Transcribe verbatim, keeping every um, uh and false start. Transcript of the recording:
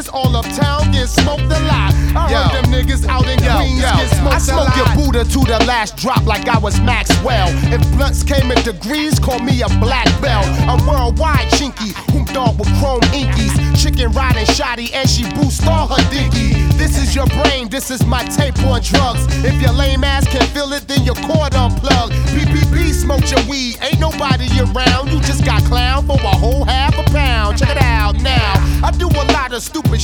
all uptown get smoked a lot. I Yo. heard them niggas out in Yo, Queens yo, get smoked I a smoke lot. your Buddha to the last drop like I was Maxwell. If blunts came in degrees, call me a black belt. I'm worldwide chinky, whom dog with chrome inkies. Chicken riding shoddy and she boost all her dinky. This is your brain, this is my tape on drugs. If your lame ass can feel it, then your cord unplugged. P P P, smoke your weed, ain't nobody around. You just got clown for a whole half a pound. Check it out now. I do a lot of stupid